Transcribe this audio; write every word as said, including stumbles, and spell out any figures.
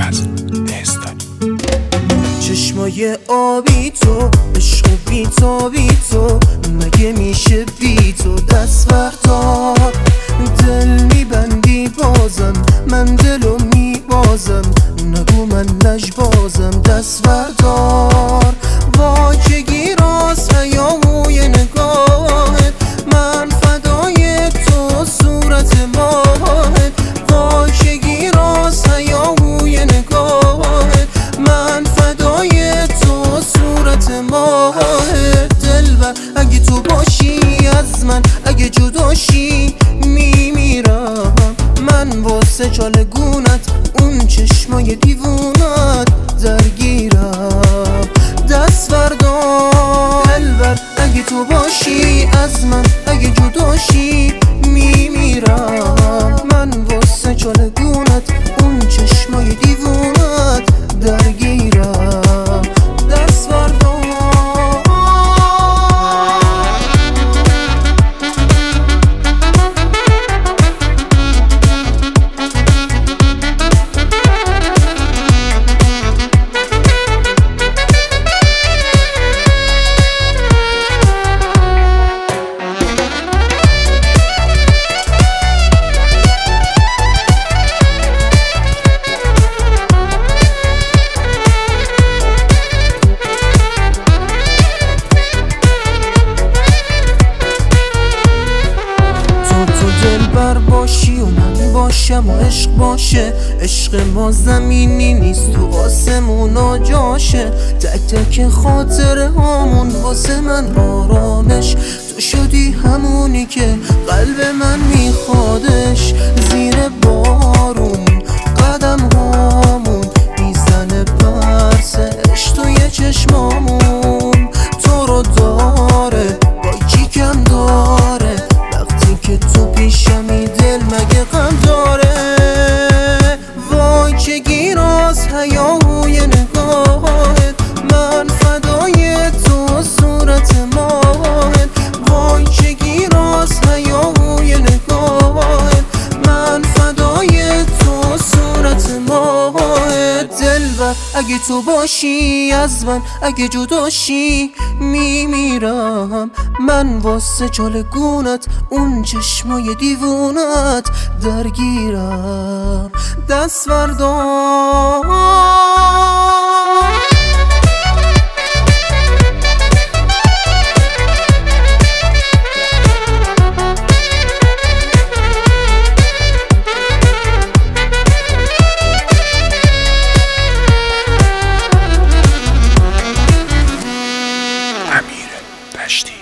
از دهستانی. چشمای آبی تو، عشق و بی تا بی تو، مگه میشه بی تو دست بردار؟ دل میبندی بازم، من دلو میبازم، نگو من لجبازم، دست بردار. وای که گیراست هیاهوی نگاهت، من فدای تو صورت ماهت. وای که گیراست هیاهوی نگاهت، من فدای تو صورت ماهت. دلبر اگه تو باشی از من، اگه جداشی میمیرم. من واسه چالگونت، اون چشمای دیوونت درگیرم. دست بردار دلبر اگه تو باشی از من، اگه جداشی میمیرم. من واسه چالگونت، اون چشمای دیوونت درگیرم. دست بردار. دلبر باشی و من باشم و عشق باشه، عشق ما زمینی نیست تو آسمونا جاشه. تک تک خاطره هامون واسه من آرامش، تو شدی همونی که قلب من میخوادش. زیر بارون قدم هامون میزنه پرسش توی چشمامون. تو رو داره با کی کم داره، وقتی که تو پیشمی دل مگه غم داره. وای چه گیراست هیاهوی نگاهت، من فدای تو صورت ماهت. وای چه گیراست هیاهوی نگاهت، من فدای تو صورت ماهت. دلبر اگه تو باشی از من، اگه جداشی میمیرم. من واسه چالگونت، اون چشمای دیوونت درگیرم. دست بردار. امیر بشتی.